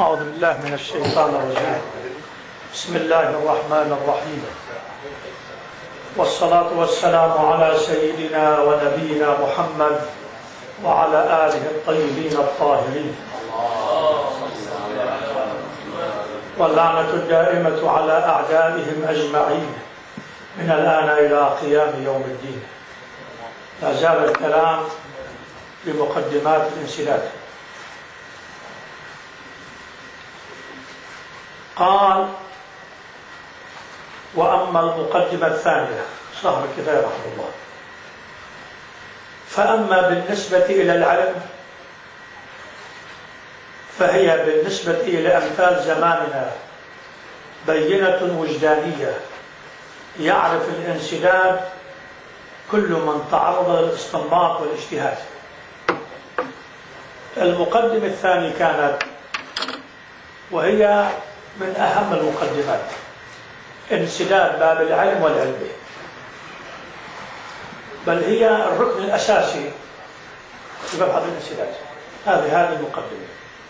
أعوذ بالله من الشيطان الرجيم. بسم الله الرحمن الرحيم، والصلاة والسلام على سيدنا ونبينا محمد وعلى آله الطيبين الطاهرين، واللعنة الدائمة على أعدائهم أجمعين من الآن إلى قيام يوم الدين. لا زال الكلام بمقدمات الانسداد. قال: وأما المقدمة الثانية، صاحب الكتاب رحمه الله: فأما بالنسبة إلى العلم فهي بالنسبة إلى أمثال زماننا بينة وجدانية يعرف الانسداد كل من تعرض للاستنباط والاجتهاد. المقدمة الثانية كانت، وهي من أهم المقدمات، انسداد باب العلم والعلم، بل هي الركن الأساسي في باب هذا الانسداد. هذه المقدمة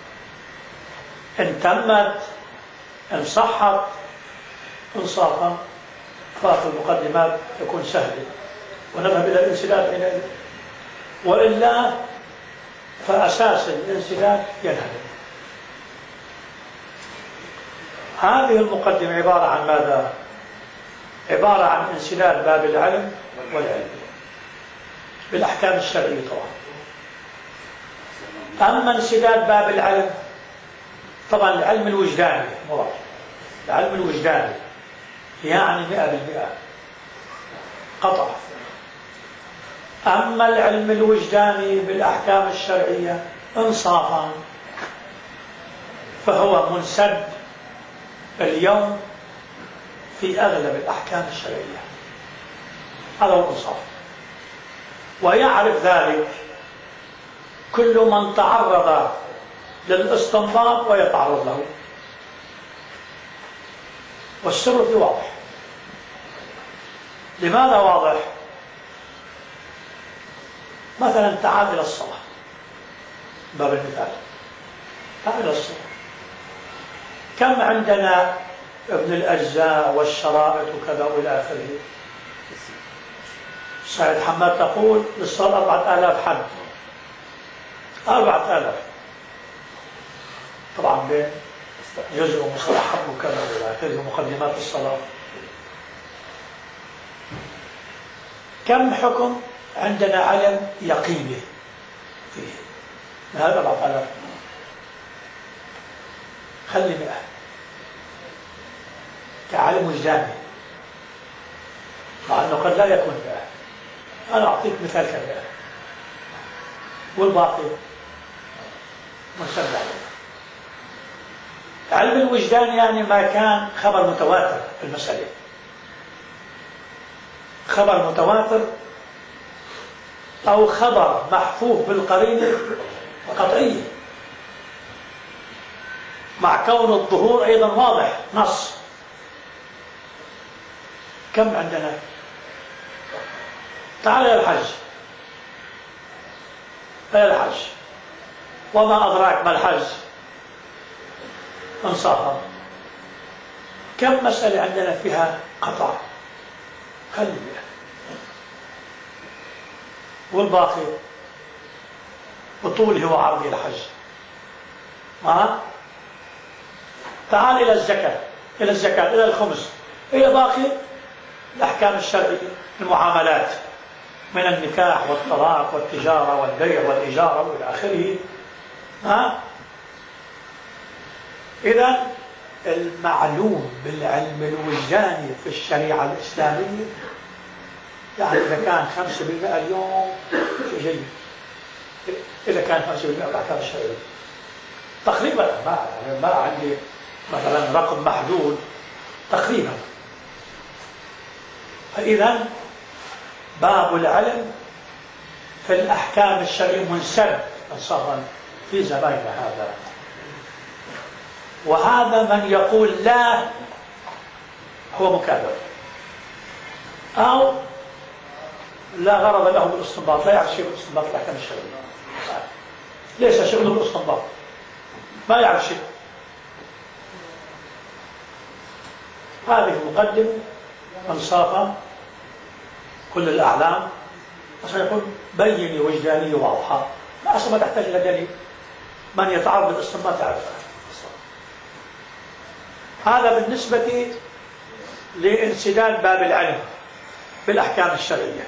إن تمت، إن صحت إنصافا، ففي المقدمات تكون سهلة ونذهب إلى الانسداد حينئذ، وإلا فأساس الانسداد ينهدم. هذه المقدمة عبارة عن ماذا؟ عبارة عن انسداد باب العلم والعلم بالأحكام الشرعية طبعا. أما انسداد باب العلم، طبعا العلم الوجداني مراد، العلم الوجداني يعني 100% قطع. أما العلم الوجداني بالأحكام الشرعية إنصافا فهو منسد اليوم في أغلب الأحكام الشرعية، هذا هو الإنصاف. ويعرف ذلك كل من تعرض للاستنباط ويتعرض له، والسر في واضح. لماذا واضح؟ مثلا تعال إلى الصلاة، باب المثال، تعال إلى الصلاة. كم عندنا ابن الأجزاء والشرائط وكذا وإلى آخره؟ سعيد حماد تقول للصلاة 4000 حد، 4000 طبعا بين جزء ومستحب وكذا وإلى آخره ومقدمات الصلاة. كم حكم عندنا علم يقيني فيه من هذا 4000؟ خلي 100 كعلم وجداني، مع أنه قد لا يكون 100. أنا أعطيك مثال كذا، والباقي مسمى. علم الوجدان يعني ما كان خبر متواتر في المسألة، خبر متواتر أو خبر محفوف بالقرينة قطعية، مع كون الظهور أيضا واضح نص. كم عندنا؟ تعال إلى الحج، إلى الحج، وما أدراك ما الحج إنصافا. كم مسألة عندنا فيها قطع؟ خلي، والباقي بطوله وعرضه الحج. تعال إلى الزكاة، إلى الزكاة، إلى الخمس، إلى باقي الأحكام الشرعية، المعاملات من النكاح والطلاق والتجارة والبيع والإجارة وإلى آخره. إذن المعلوم بالعلم الوجداني في الشريعة الإسلامية، يعني إذا كان 5% اليوم شيء جيد، إذا كان 5% الأحكام الشرعية تقريبا، ما عندي مثلا رقم محدود، تقريبا. فإذا باب العلم في الأحكام الشرعية منسد إنصافا في زماننا هذا. وهذا من يقول لا هو مكابر، أو لا غرض له بالاستنباط، لا يعرف شيء بالاستنباط في الأحكام الشرعية، ليس شغله بالاستنباط، ما يعرف شيء. هذه المقدمة أنصافا كل الأعلام عشان يكون بيني وجداني واضحة، ما أصلا ما تحتاج إلى دليل، من يتعرض أصلا ما تعرفها. هذا بالنسبة لانسداد باب العلم بالأحكام الشرعية.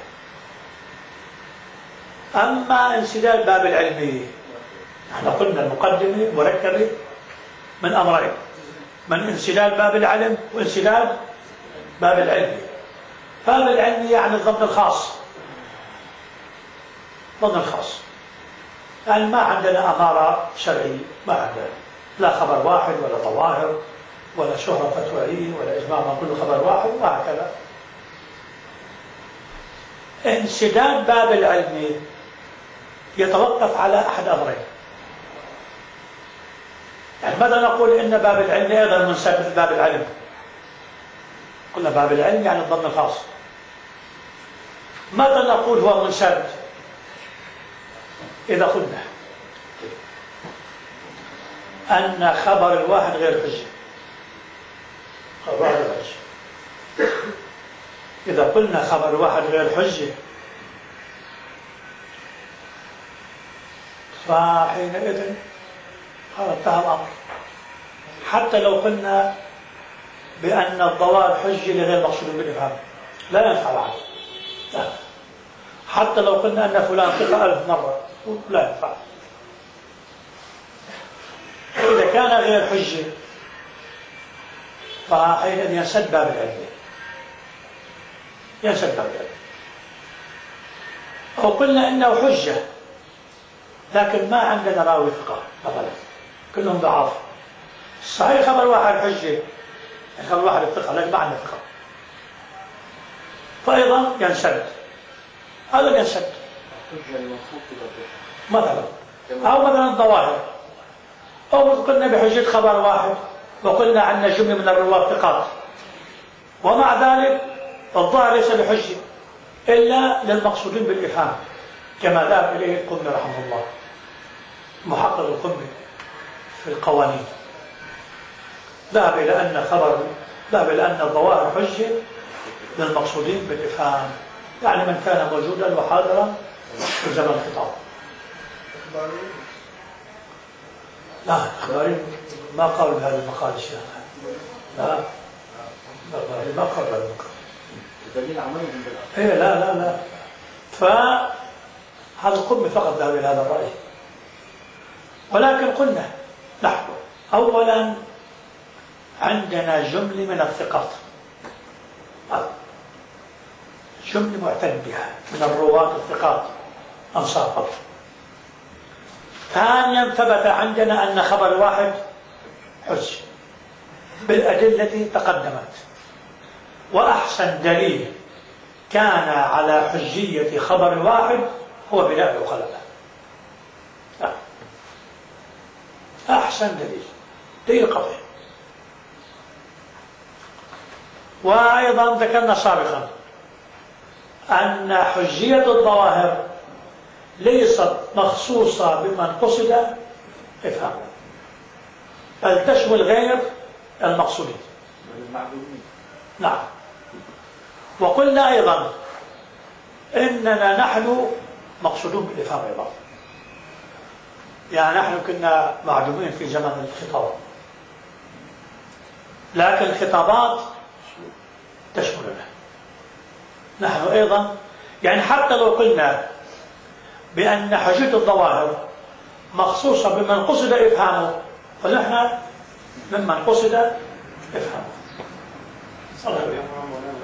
أما انسداد باب العلم، نحن قلنا المقدمة مركبة من أمرين: من انسداد باب العلم وانسداد باب العلم. باب العلم يعني الظن الخاص، ظن الخاص، يعني ما عندنا أمارة شرعية، ما عندنا لا خبر واحد ولا ظواهر ولا شهرة فتوائية ولا إجماع من كل خبر واحد وهكذا. انسداد باب العلم يتوقف على أحد أمرين. يعني ماذا نقول إن باب العلم أيضا منسد مثل باب العلم؟ قلنا باب العلم يعني الظن الخاص. ماذا نقول هو منسد؟ إذا قلنا أن خبر الواحد غير حجة، خبر غير حجة، إذا قلنا خبر الواحد غير حجة فحينئذ انتهى الأمر. حتى لو قلنا بأن الضوابط حجة لغير مقصود بالإفهام لا ينفع بعد، لا. حتى لو قلنا أن فلان ثقة 1000 مرة لا ينفع. إذا كان غير حجة فحينئذ ينسد باب العلم، ينسد باب العلم. أو قلنا إنه حجة لكن ما عندنا راوي ثقة مثلا، كلهم ضعاف. صحيح خبر واحد حجة، خبر واحد ثقة لكن ما عندنا ثقة، فأيضا ينسد، هذا ينسد مثلا. أو مثلا الظواهر، أو قلنا بحجة خبر واحد وقلنا عندنا جملة من الرواة ثقات، ومع ذلك الظاهر ليس بحجة إلا للمقصودين بالإفهام، كما ذهب إليه القمي رحمه الله، محقق القمي في القوانين، ذهب إلى أن الظواهر حجة للمقصودين بالإفهام، يعني من كان موجودا وحاضرا في زمن الخطاب. لا، الأخباري ما قالوا بهذا المقال الشيخ، لا، الأخباري ما قالوا بهذا المقال. الدليل عملي إيه لا. فهذا القمي فقط ذهب إلى هذا الرأي. ولكن قلنا نحن أولا عندنا جملة من الثقات، جملة معتد بها من الرواة الثقات أنصافا. ثانيا ثبت عندنا أن خبر واحد حجة بالأدلة تقدمت، وأحسن دليل كان على حجية خبر واحد هو بناء الخلفاء. أحسن دليل قطعي. وأيضا ذكرنا سابقا أن حجية الظواهر ليست مخصوصة بمن قصد إفهامه، بل تشمل غير المقصودين. نعم. وقلنا أيضا إننا نحن مقصودون بالإفهام أيضا، يعني نحن كنا معدومين في زمن الخطاب، لكن الخطابات تشملنا نحن أيضا. يعني حتى لو قلنا بأن حجة الظواهر مخصوصة بمن قصد إفهامه فنحن ممن قصد إفهامه. صلى الله عليه وسلم.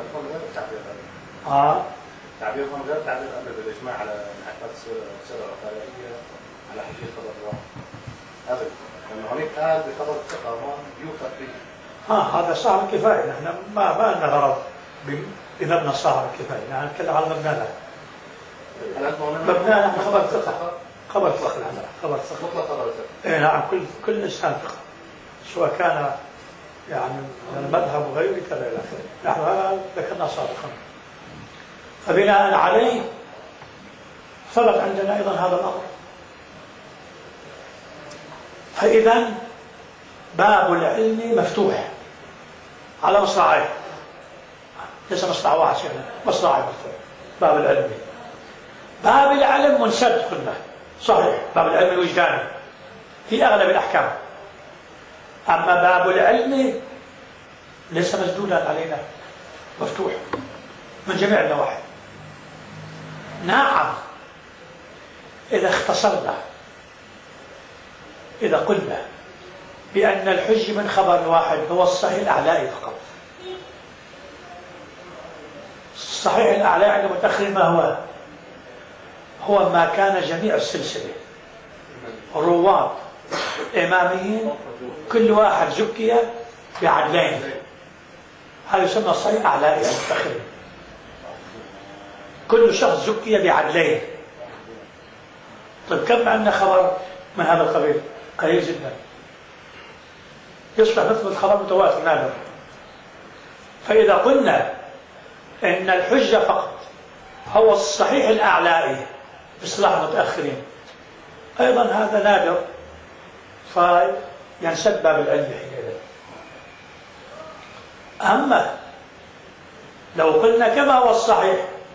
تعبيرهم غير تعبير أبدا بالإجماع على انعكاس السيرة العقلائية على حجية خبر الواحد أبدا، لأن هناك قال بخبر الثقة يوثق به. هذا صاحب الكفاية. نحن ما لنا غرض بمبنى صاحب الكفاية، يعني نتكلم على مبنانا. مبنانا نحن خبر الثقة، خبر ثقة. مطلق خبر الثقة. إيه نعم، كل إنسان ثقة، سواء كان يعني من المذهب وغيره كذا إلى آخره. نحن هذا ذكرنا سابقا. فبناء عليه ثبت عندنا أيضا هذا الأمر. فإذا باب العلم مفتوح على مصراعين، ليس مصراع واحد شيخنا، مصراعين باب العلم. باب العلم منسد قلنا صحيح، باب العلم الوجداني في أغلب الأحكام، أما باب العلم ليس مسدودا علينا، مفتوح من جميع النواحي. نعم إذا اختصرنا، إذا قلنا بأن الحج من خبر واحد هو الصحيح الأعلائي فقط. الصحيح الأعلائي عند المتأخرين ما هو؟ هو ما كان جميع السلسلة الرواة إماميين كل واحد زكي بعدلين، هذا يسمى الصحيح الأعلائي عند المتأخرين. كل شخص زكي بعدلين. طيب كم عندنا خبر من هذا القبيل؟ قليل جدا، يصبح مثل الخبر متواتر نادر. فإذا قلنا إن الحجة فقط هو الصحيح الأعلائي باصطلاح المتأخرين، أيضا هذا نادر، فينسد باب العلم حينئذ. أما لو قلنا كما هو الصحيح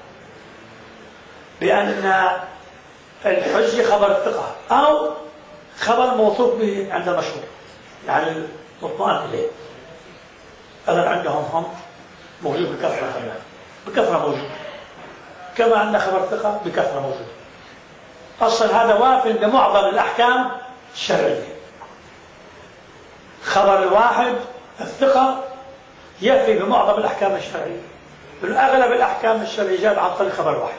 بأن الحج خبر الثقة أو خبر موثوق به عند المشهور، يعني مطمئن إليه، هذا عندهم هم موجود بكثرة، بكثرة موجود، كما أن خبر الثقة بكثرة موجود. أصلا هذا وافٍ بمعظم الأحكام الشرعية. خبر الواحد الثقة يفي بمعظم الأحكام الشرعية، لأن أغلب الأحكام الشرعية جاءت عن طريق خبر واحد.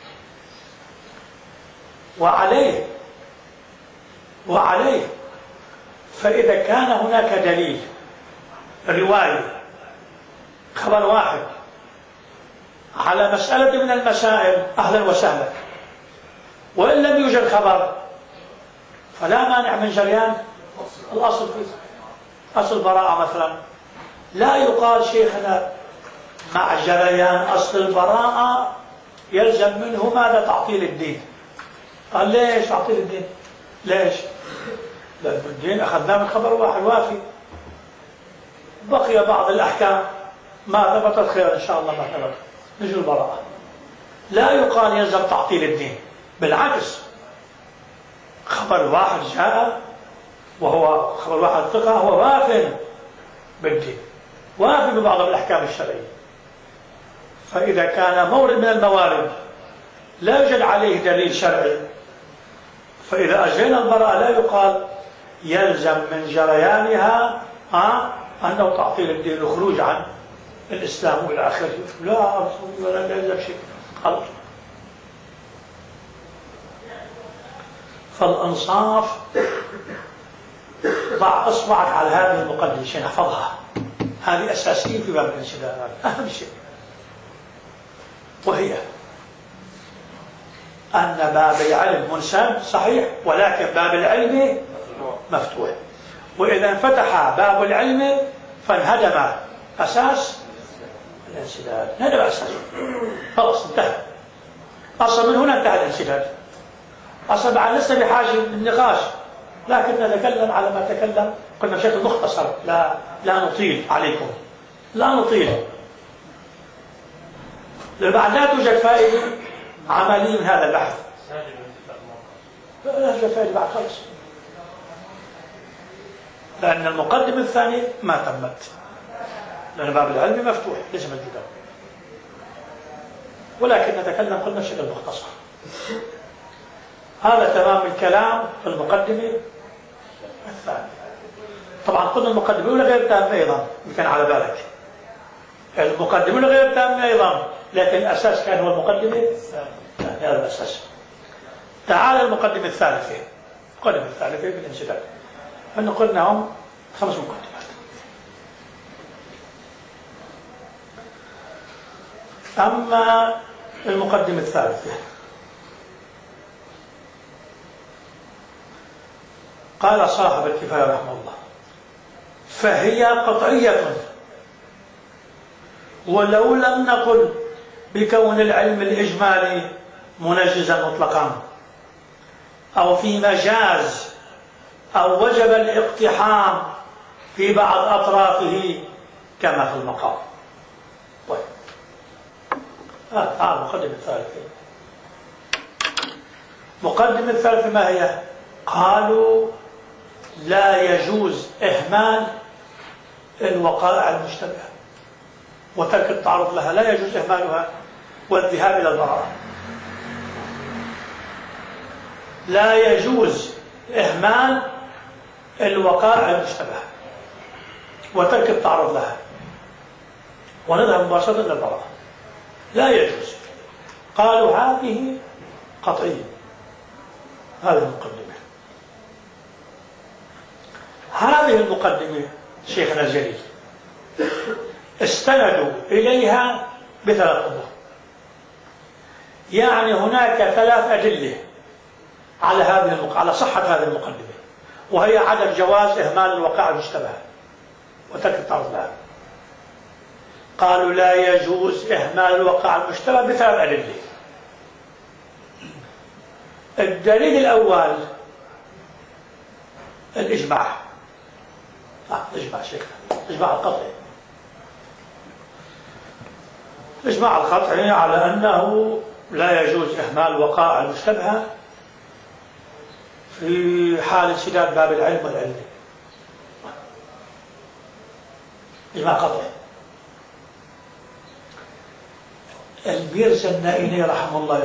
وعليه فإذا كان هناك دليل رواية خبر واحد على مسألة من المسائل أهلا وسهلا، وإن لم يوجد خبر فلا مانع من جريان الأصل فيه. أصل براءة مثلا لا يقال شيخنا مع جريان أصل البراءة يلزم منه ماذا؟ تعطيل الدين. قال ليش تعطيل الدين؟ ليش؟ لأن الدين أخذناه من خبر واحد وافي، بقي بعض الأحكام ما ثبتت خير إن شاء الله ما ثبت نجي البراءة. لا يقال يلزم تعطيل الدين، بالعكس خبر واحد جاء وهو خبر واحد ثقة هو واف بالدين، واف ببعض الأحكام الشرعية. فإذا كان مورد من الموارد لا يوجد عليه دليل شرعي، فإذا أجرينا البراءة لا يقال يلزم من جريانها أنه تعطيل الدين وخروج عن الإسلام وإلى آخره. لا يلزم شيء خلاص. فالإنصاف ضع إصبعك على هذه المقدمة عشان نحفظها، هذه أساسية في باب الانسداد، أهم شيء، وهي أن باب العلم منسد صحيح، ولكن باب العلم مفتوح. وإذا انفتح باب العلم فانهدم أساس الانسداد، انهدم أساس، خلاص انتهى. أصلا من هنا انتهى الانسداد. أصلا بعد لسه بحاجة للنقاش، لكن نتكلم على ما تكلم، قلنا بشكل مختصر، لا نطيل عليكم، لا نطيل، بعد لا توجد فائدة عملية من هذا البحث. لا توجد فائدة بعد خلص، لأن المقدمة الثانية ما تمت، لأن باب العلم مفتوح ليس موجودا، ولكن نتكلم قلنا بشكل مختصر. هذا تمام الكلام في المقدمة الثانية. طبعا قلنا المقدمة الأولى غير تامة أيضا، إن كان على بالك المقدمة الأولى غير تامة أيضا، لكن الأساس كان هو المقدمة الثانية، هذا الأساس. تعال المقدمة الثالثة. المقدمة الثالثة بالانسداد، أنه قلنا هم 5 مقدمات. أما المقدمة الثالثة قال صاحب الكفاية رحمه الله: فهي قطعية، ولو لم نقل بكون العلم الإجمالي منجزا مطلقا أو في مجاز أو وجب الاقتحام في بعض أطرافه كما في المقام. طيب هذا المقدمة الثالثة. مقدمة الثالثة ما هي؟ قالوا لا يجوز إهمال الوقائع المشتبهة وترك التعرض لها، لا يجوز إهمالها والذهاب إلى البراءة. لا يجوز إهمال الوقائع المشتبهة وترك التعرض لها ونذهب مباشرة إلى البراءة، لا يجوز. قالوا هذه قطعية. هذه المقدمة. هذه المقدمة شيخنا الجليل استندوا إليها بثلاث أمور. يعني هناك ثلاث أدلة على صحة هذه المقدمة، وهي عدم جواز إهمال الوقائع المشتبهة وترك التعرض لها. قالوا لا يجوز إهمال الوقائع المشتبهة بثلاث أدلة. الدليل الأول الإجماع. الإجماع شيخنا، الإجماع القطعي. الإجماع القطعي على أنه لا يجوز إهمال الوقائع المشتبهة في حال انسداد باب العلم والعلم. إجماع قطعي. الميرزا النائني رحمه الله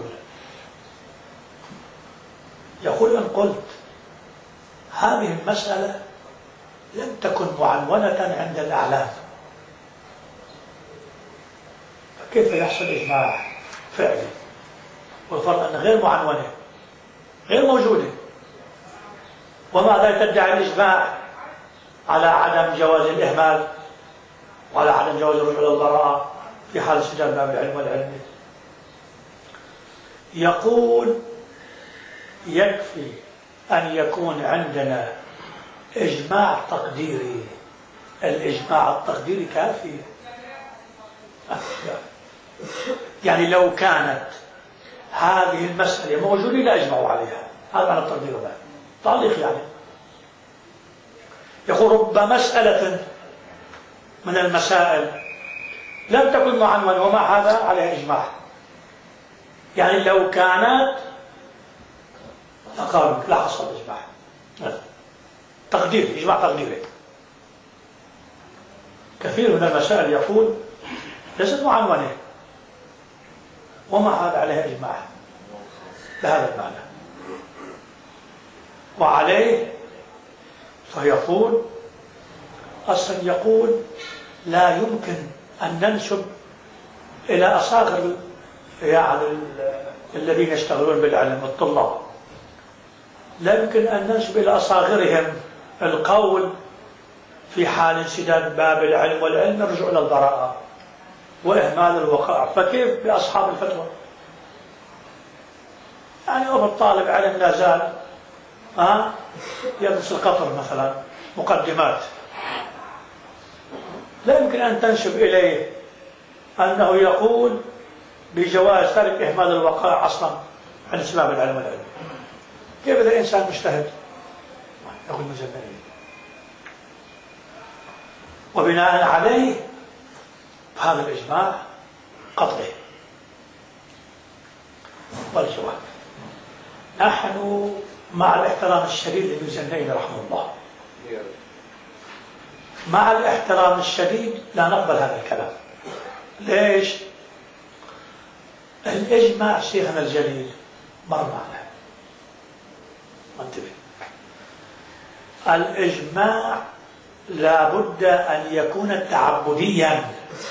يقول إن قلت هذه المسألة لم تكن معنونة عند الأعلام، فكيف يحصل إجماع فعلي والفرق أنها غير معنونة غير موجودة، ومع ذلك تدعي الإجماع على عدم جواز الإهمال وعلى عدم جواز الرجوع إلى البراءة في حال انسداد باب العلم والعلم. يقول يكفي أن يكون عندنا إجماع تقديري. الإجماع التقديري كافي. يعني لو كانت هذه المسألة موجودة لا أجمعوا عليها. هذا معنى التقدير. تعليق يعني. يقول رب مسألة من المسائل لم تكن معنونة ومع هذا عليها إجماع. يعني لو كانت أقارب لا حصل إجماع. تقدير، إجماع تقديري. كثير من المسائل يقول ليست معنونة ومع هذا عليها إجماع بهذا المعنى. وعليه فيقول أصلا يقول لا يمكن أن ننسب إلى أصاغر يعني الذين يشتغلون بالعلم الطلاب، لا يمكن أن ننسب إلى أصاغرهم القول في حال انسداد باب العلم والعلم الرجوع إلى البراءة وإهمال الوقائع. فكيف بأصحاب الفتوى؟ يعني أبو طالب علم لا زال يدرس القطر مثلا مقدمات، لا يمكن أن تنسب إليه أنه يقول بجواز ترك إهمال الوقائع أصلا عن اسباب العلم والعلم. كيف إذا إنسان مجتهد يقول مزمنين؟ وبناء عليه هذا الإجماع قطعي. والجواب نحن مع الاحترام الشديد لابن زنين رحمه الله، مع الاحترام الشديد لا نقبل هذا الكلام. ليش؟ الإجماع شيخنا الجليل مر معنا. انتبه، الإجماع لا بد أن يكون تعبديا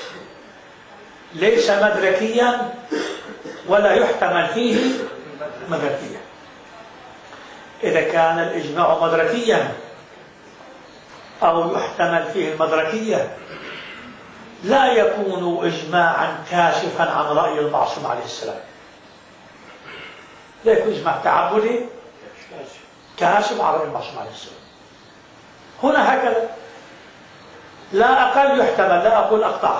ليس مدركيا ولا يحتمل فيه مدركيا. إذا كان الإجماع مدركيا أو يحتمل فيه المدركية لا يكون إجماعا كاشفا عن رأي المعصوم عليه السلام، لا يكون إجماع تعبدي كاشف عن رأي المعصوم عليه السلام. هنا هكذا لا أقل يحتمل، لا أقول أقطع،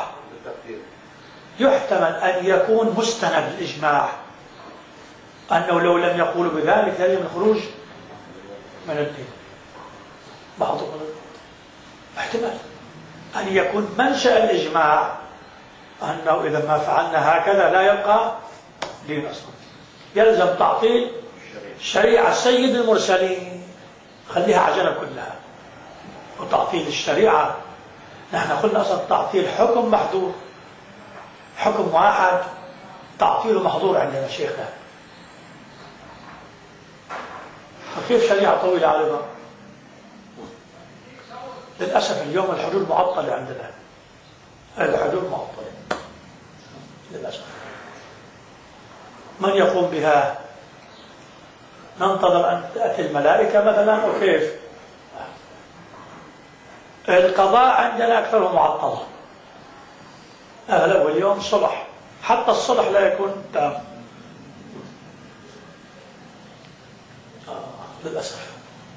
يحتمل أن يكون مستند الإجماع أنه لو لم يقولوا بذلك يجب الخروج من الدين. بعض احتمال أن يكون منشأ الإجماع أنه إذا ما فعلنا هكذا لا يبقى دين أصلا، يلزم تعطيل شريعة سيد المرسلين، خليها عجلة كلها. وتعطيل الشريعة نحن قلنا أصلا تعطيل حكم محظور، حكم واحد تعطيله محظور عندنا شيخنا. فكيف شريعة طويلة عريضة؟ للأسف اليوم الحدود معطلة عندنا، الحدود معطلة للأسف. من يقوم بها؟ ننتظر أن تأتي الملائكة مثلا أو كيف؟ القضاء عندنا أكثره معطل، أغلب اليوم صلح، حتى الصلح لا يكون تام للأسف.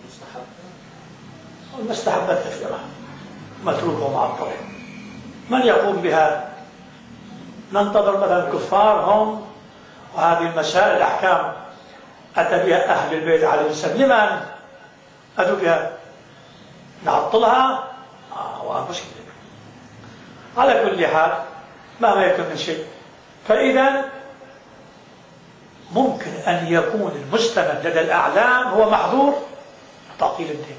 المستحبات كثيرة متروكة ومعطلة. من يقوم بها؟ ننتظر مثلا الكفار هم، وهذه المسائل الأحكام أتى بها أهل البيت عليهم السلام، لمن أتوا بها؟ نعطلها؟ ومشكلة. على كل حال مهما يكون من شيء، فإذا ممكن أن يكون المستند لدى الأعلام هو محظور تعطيل الدين،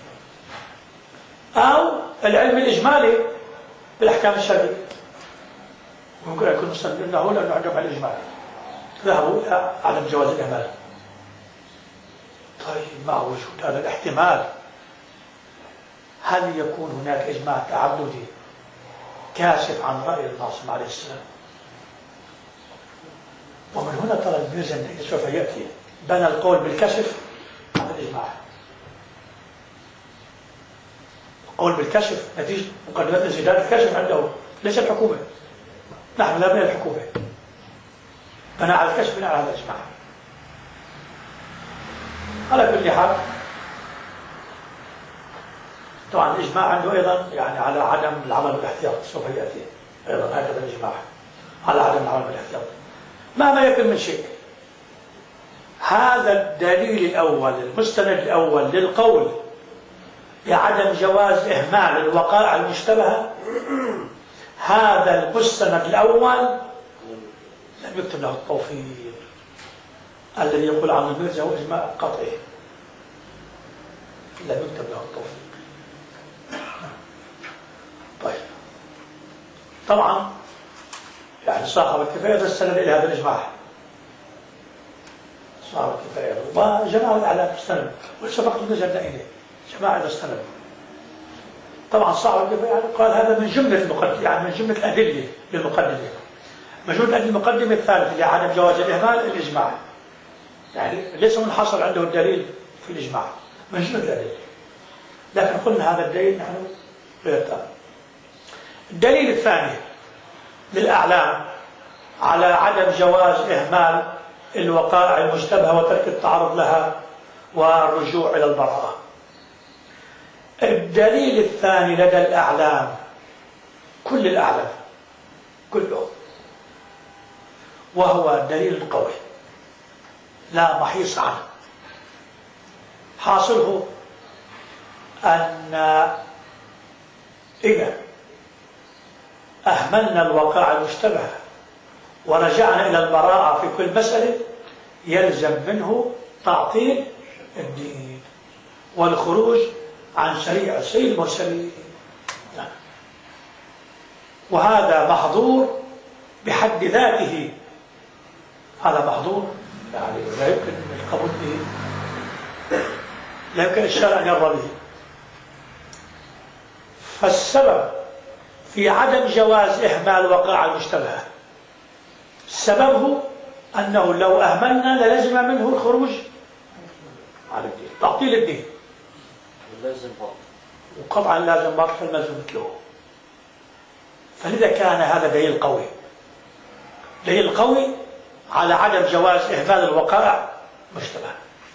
أو العلم الإجمالي بالأحكام الشرعية ممكن أن يكون مستند له لأنه عندهم الإجمالي ذهبوا إلى عدم جواز الإهمال. طيب مع وجود هذا الاحتمال هل يكون هناك إجماع تعبدي كاشف عن رأي الناصم عليه السلام؟ ومن هنا ترى الميزان سوف يأتي بنى القول بالكشف على الإجماع. القول بالكشف نتيجة مقدمات انسداد الكشف عنده، ليس الحكومة، نحن لا بنى الحكومة، بنى على الكشف بناء على الإجماع. على كل حال طبعا الإجماع عنده أيضا يعني على عدم العمل بالاحتياط، سوف يأتي أيضا هكذا الإجماع على عدم العمل بالاحتياط. مهما يكن من شيء، هذا الدليل الأول المستند الأول للقول بعدم جواز إهمال الوقائع المشتبهة، هذا المستند الأول لم يكتب له التوفيق الذي يقول عنه الميرزا هو إجماع قطعي، لم يكتب له التوفيق. طيب طبعا يعني صاحب الكفاية استند إلى هذا الإجماع، صاحب الكفاية وجماعة الأعلام استند، وليس فقط الميرزا إليه، جماعة استند. طبعا صاحب الكفاية قال هذا من جملة المقدمة، يعني من جملة الأدلة للمقدمة، من جملة المقدمة الثالثة لعدم جواز الإهمال الإجماع، يعني ليس منحصر عنده الدليل في الإجماع، من جملة الأدلة. لكن قلنا هذا الدليل نحن غير تام. الدليل الثاني للأعلام على عدم جواز إهمال الوقائع المشتبهة وترك التعرض لها والرجوع إلى البراءة. الدليل الثاني لدى الأعلام، كل الأعلام كلهم، وهو الدليل القوي لا محيص عنه، حاصله أن إذا أهملنا الوقائع المشتبهة ورجعنا إلى البراءة في كل مسألة يلزم منه تعطيل الدين والخروج عن شريعة سيد المرسلين، وهذا محظور بحد ذاته، هذا محظور يعني لا يمكن القبول به، لا يمكن الشرع أن يرضى به. فالسبب في عدم جواز إهمال وقائع المشتبهة سببه أنه لو أهملنا للزم منه الخروج على الدين، تعطيل الدين، وقطعا لازم باطل فالملزم مثله. فلذا كان هذا دليل قوي، دليل قوي على عدم جواز إهمال الوقائع مشتبهة،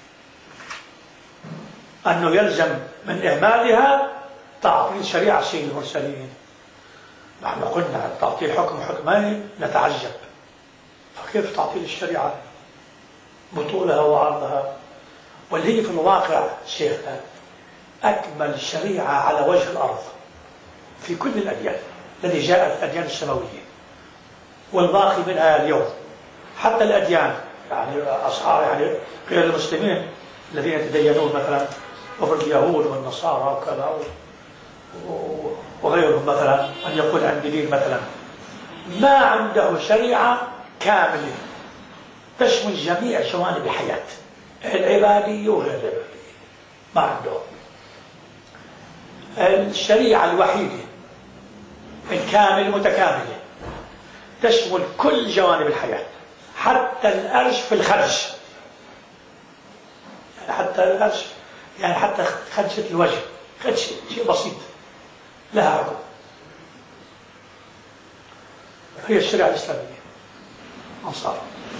أنه يلزم من إهمالها تعطيل شريعة سيد المرسلين. نحن قلنا تعطيل حكم حكمين نتعجب، فكيف تعطيل الشريعة بطولها وعرضها، واللي هي في الواقع شيخنا أكمل شريعة على وجه الأرض، في كل الأديان التي جاءت الأديان السماوية والباقي منها اليوم، حتى الأديان يعني أصحاب يعني غير المسلمين الذين يتدينون مثلا وفي اليهود والنصارى وكذا وغيرهم مثلا أن يقول عندي دين مثلا ما عنده شريعة كاملة تشمل جميع جوانب الحياة العبادية وغير العبادية، ما عنده. الشريعة الوحيدة الكاملة المتكاملة تشمل كل جوانب الحياة، حتى الأرش في الخدش، يعني حتى الأرش يعني حتى خدشة الوجه، خدشة شيء بسيط لها حكم، هي الشريعة الإسلامية أنصار.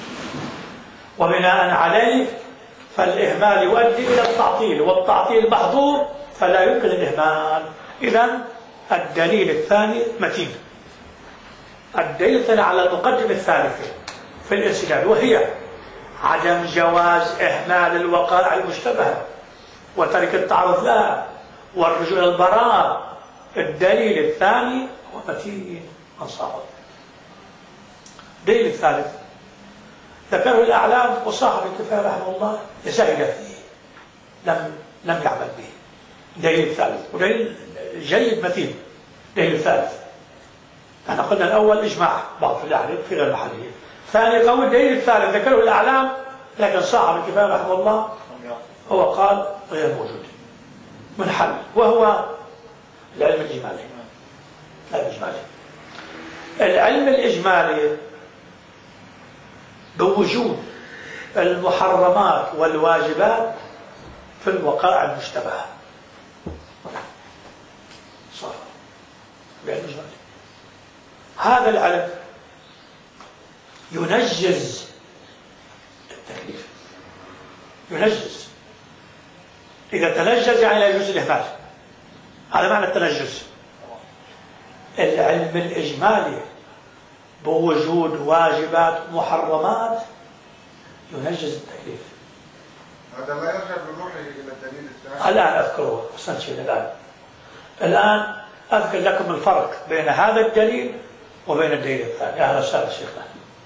وبناء عليه فالإهمال يؤدي إلى التعطيل، والتعطيل محظور فلا يمكن الإهمال. إذن الدليل الثاني متين. الدليل الثاني على المقدمة الثالثة في الانسجام، وهي عدم جواز إهمال الوقائع المشتبهة وترك التعرض لها والرجوع إلى البراءة. الدليل الثاني هو متين أنصاره. الدليل الثالث ذكره الأعلام وصاحب الكفاية رحمه الله يزهد فيه، لم يعمل به. دليل الثالث ودليل جيد متين. دليل الثالث احنا قلنا الأول إجماع بعض الأحاديث في غير محله. ثاني قول الدليل الثالث ذكره الأعلام لكن صاحب الكفاية رحمه الله هو قال غير موجود منحل، وهو العلم الإجمالي. العلم الإجمالي بوجود المحرمات والواجبات في الوقائع المشتبهة صار العلم الإجمالي. هذا العلم ينجز التكليف، ينجز. إذا تنجز يعني لا يجوز الإهمال، هذا معنى التنجز. العلم الإجمالي بوجود واجبات محرمات ينجز التكليف. هذا لا يرجع بالروح إلى الدليل الثاني. الآن أذكره أحسنت شيء. الآن أذكر لكم الفرق بين هذا الدليل وبين الدليل الثاني. أهلا وسهلا شيخنا.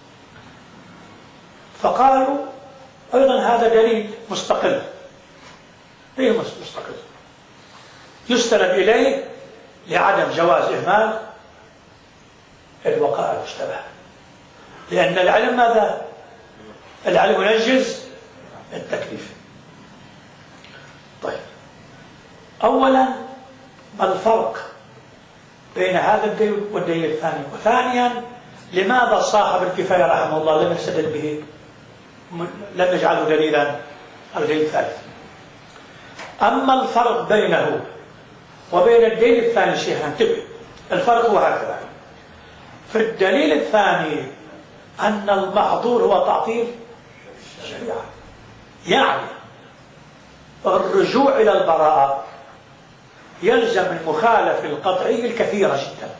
فقالوا أيضا هذا دليل مستقل، دليل مستقل يستند إليه لعدم جواز إهمال الوقائع المشتبهة، لأن العلم ماذا؟ العلم ينجز التكليف. طيب، أولا ما الفرق بين هذا الدليل والدليل الثاني؟ وثانيا لماذا صاحب الكفاية رحمه الله لم يستدل به، لم يجعله دليلا أو دليل ثالث؟ أما الفرق بينه وبين الدليل الثاني شيخ انتبه، الفرق هو هكذا. في الدليل الثاني أن المحظور هو تعطيل الشريعة، يعني الرجوع إلى البراءة يلزم المخالفة القطعية الكثيرة جدا.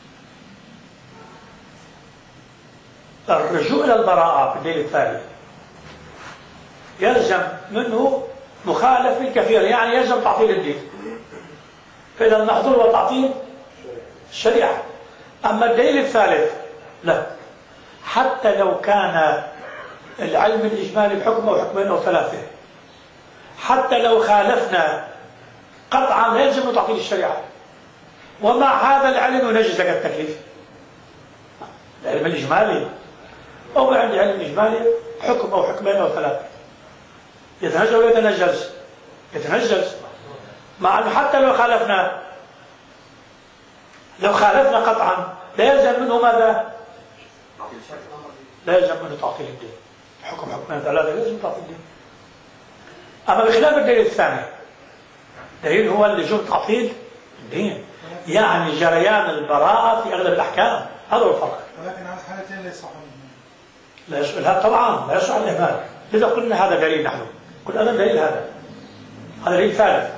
الرجوع إلى البراءة في الدليل الثاني يلزم منه مخالفة كثيرة، يعني يلزم تعطيل الدين. فإذا المحظور هو تعطيل الشريعة. أما الدليل الثالث لا، حتى لو كان العلم الإجمالي بحكم أو حكمين أو ثلاثة، حتى لو خالفنا قطعا لا يلزم تعطيل الشريعة، ومع هذا العلم ينجز لك التكليف. العلم الإجمالي أو عندي علم إجمالي حكم أو حكمين أو ثلاثة، يتنجز ولا يتنجز؟ يتنجز، مع أنه حتى لو خالفنا قطعا لا يلزم منه ماذا؟ لا يلزم منه تعطيل الدين. حكم حكمين ثلاثة لا يلزم تعطيل الدين. أما بخلاف الدليل الثاني، الدليل هو لزوم تعطيل الدين، يعني جريان البراءة في أغلب الأحكام. هذا هو الفرق. ولكن على الحالتين لا يصح لا يصح، لا طبعا لا يصح الإهمال. لذا قلنا هذا دليل، نحن قلنا هذا دليل، هذا دليل ثالث.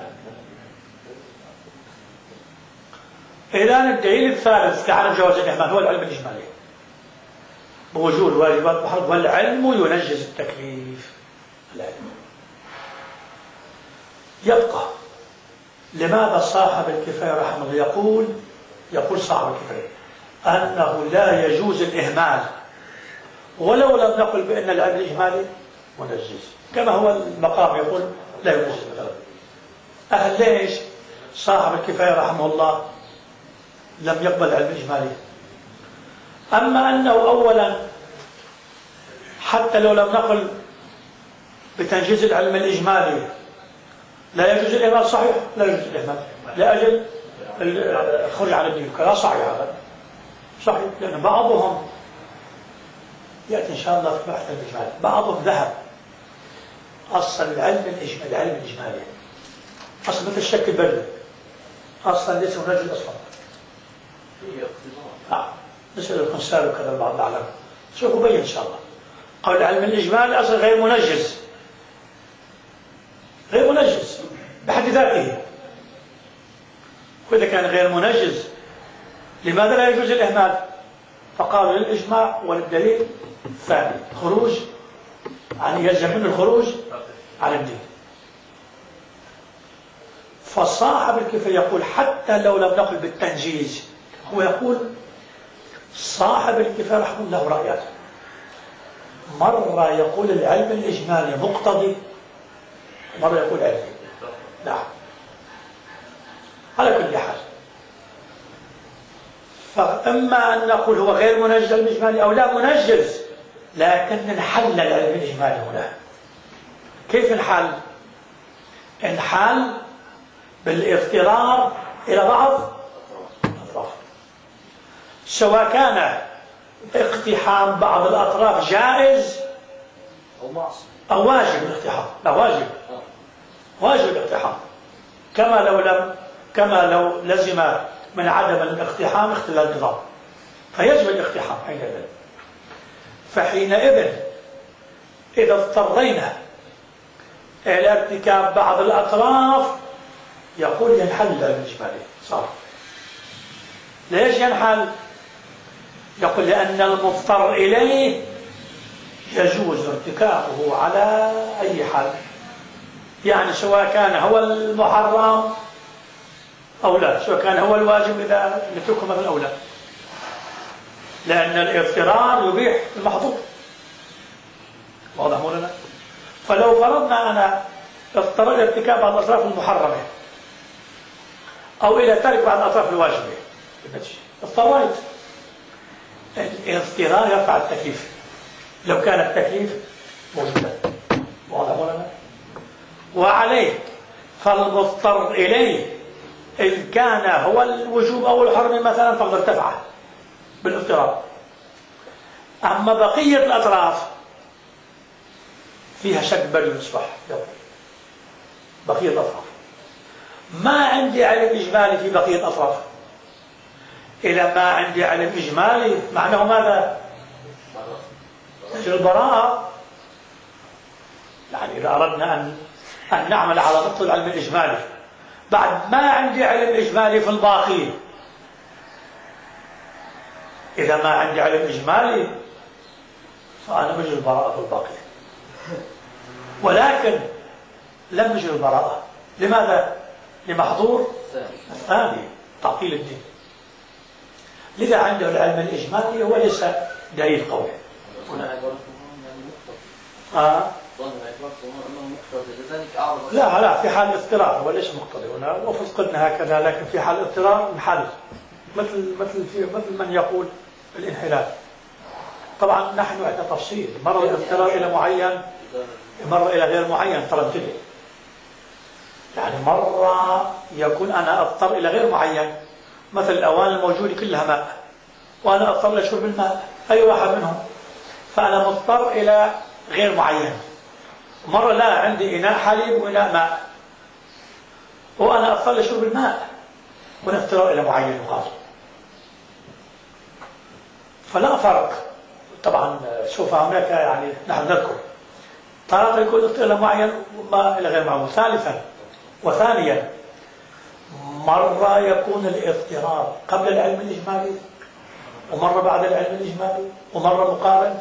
إذن الدليل الثالث لعدم جواز الإهمال هو العلم الإجمالي بوجود واجبات محرمة، والعلم ينجز التكليف. العلم يبقى. لماذا صاحب الكفاية رحمه الله يقول يقول صاحب الكفاية أنه لا يجوز الإهمال ولو لم نقل بأن العلم الإجمالي منجز، كما هو المقام يقول لا يجوز الإهمال. ليش صاحب الكفاية رحمه الله لم يقبل العلم الإجمالي؟ أما أنه أولا حتى لو لم نقل بتنجيز العلم الإجمالي لا يجوز الإهمال، صحيح لا يجوز الإهمال لأجل الخروج على الدين، لا صحيح هذا صحيح، لأن بعضهم يأتي إن شاء الله في بحث الإجمالي، بعضهم ذهب أصل العلم الإجمالي أصل مثل الشك البري أصلا ليس منجز أصلا، نسأل الكنسال وكذا بعض العلم سوف أبين إن شاء الله. قول العلم الإجمالي أصلا غير منجز، غير منجز بحد ذاته، وإذا كان غير منجز لماذا لا يجوز الإهمال؟ فقالوا للإجماع وللدليل الثاني خروج، يعني يلزم منه الخروج على الدين. فصاحب الكفاية يقول حتى لو لم نقل بالتنجيز، هو يقول صاحب الكفاية رحمه الله رأيات، مرة يقول العلم الإجمالي مقتضي، مرة يقول علمي. نعم على كل حال، فإما أن نقول هو غير منجز الإجمالي أو لا منجز، لكن نحل العلم الإجمالي هنا. كيف نحل؟ نحل بالاضطرار إلى بعض الأطراف، سواء كان اقتحام بعض الأطراف جائز أو واجب الاقتحام، لا واجب الاقتحام، كما لو لزم من عدم الاقتحام اختلال النظام، فيجب الاقتحام حينئذ. فحينئذ إذا اضطرينا إلى ارتكاب بعض الأطراف يقول ينحل العلم الإجمالي صار. ليش ينحل؟ يقول لأن المضطر إليه يجوز ارتكابه على أي حال، يعني سواء كان هو المحرم أو لا، سواء كان هو الواجب إذا نتركه مثلا أو لا، لأن الاضطرار يبيح المحظور. واضح مولانا؟ فلو فرضنا أنا اضطر إلى ارتكاب بعض الأطراف المحرمة أو إلى ترك بعض الأطراف الواجبة، اضطريت، الاضطرار يرفع التكليف لو كان التكليف موجودا. واضح مولانا؟ وعليه فالمضطر إليه إن كان هو الوجوب أو الحرم مثلا فقد ارتفع بالاضطرار. أما بقية الأطراف فيها شك بري يصبح بقية الأطراف، ما عندي علم إجمالي في بقية الأطراف. إذا ما عندي علم إجمالي معناه ماذا؟ البراءة. يعني إذا أردنا أن نعمل على نقطة العلم الإجمالي بعد ما عندي علم إجمالي في الباقي، إذا ما عندي علم إجمالي فأنا مجري البراءة في الباقي، ولكن لم نجري البراءة. لماذا؟ لمحظور الثاني تعطيل الدين. لذا عنده العلم الإجمالي هو ليس دليل قوي. لا في حال اضطرار هو ليس مقتضي هنا، وفقدنا هكذا، لكن في حال اضطرار نحل مثل من يقول الانحلال. طبعا نحن عندنا تفصيل، مرة الاضطرار إلى معين، مرة إلى غير معين، تردد. يعني مرة يكون أنا أضطر إلى غير معين، مثل الأواني الموجودة كلها ماء وأنا أضطر لشرب الماء أي واحد منهم، فأنا مضطر إلى غير معين. مرة لا، عندي إناء حليب وإناء ماء وأنا أضطر لشرب الماء والاضطرار إلى معين يقال، فلا فرق. طبعا سوف هناك يعني نحن نذكر طلاق يكون اضطرار إلى معين وما إلى غير معين. ثالثا وثانيا مرة يكون الاضطرار قبل العلم الإجمالي ومرة بعد العلم الإجمالي ومرة مقارن.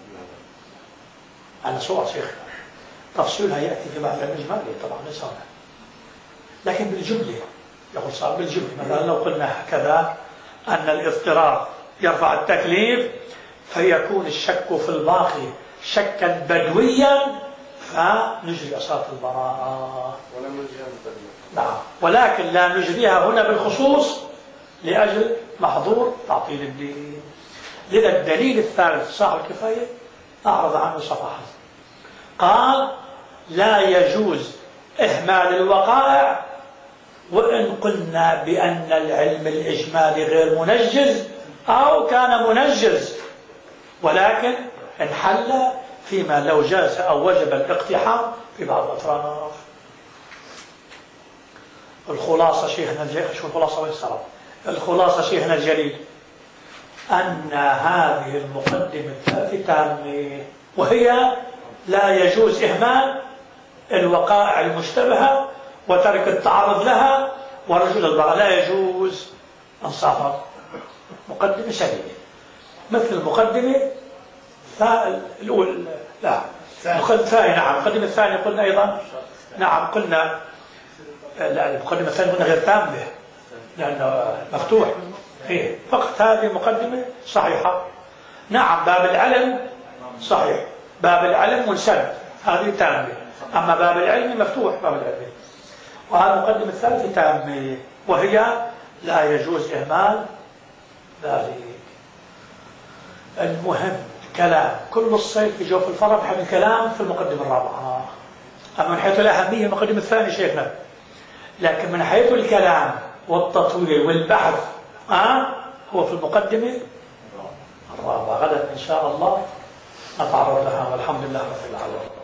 أنا صور شيخ تفصيلها يأتي في بعد العلم الإجمالي طبعا ليس هنا، لكن بالجملة يقول صار بالجملة. مثلا لو قلنا هكذا أن الاضطرار يرفع التكليف، فيكون الشك في الباقي شكا بدويا فنجري صلاة البراءة. ولم نجريها بالتدليل. نعم، ولكن لا نجريها هنا بالخصوص لأجل محظور تعطيل الدين. لذا الدليل الثالث صاحب الكفاية أعرض عنه صفحة، قال لا يجوز إهمال الوقائع وإن قلنا بأن العلم الإجمالي غير منجز أو كان منجز، ولكن انحل فيما لو جاز أو وجب الاقتحام في بعض الأطراف. الخلاصة شيخنا الجليل، شو الخلاصة والسلام؟ الخلاصة شيخنا الجليل أن هذه المقدمة تامة، وهي لا يجوز إهمال الوقائع المشتبهة وترك التعرض لها ورجل البراءة، لا يجوز انصافا. مقدمة سليمة مثل المقدمة الأولى، لا الثانية، نعم المقدمة الثانية قلنا أيضا، نعم قلنا لا المقدمة الثانية قلنا غير تامة لأنه مفتوح، إيه فقط هذه مقدمة صحيحة. نعم باب العلم صحيح، باب العلم منسد هذه تامة، أما باب العلم مفتوح باب العلم. وهذه المقدمة الثالثة تامة وهي لا يجوز إهمال ذلك. المهم كلام كل الصيف في جوف الفرع بحب الكلام في المقدمة الرابعة. أما من حيث الأهمية المقدمة الثانية شيخنا، لكن من حيث الكلام والتطوير والبحث هو في المقدمة الرابعة. غدا إن شاء الله نتعرض لها والحمد لله رب العالمين.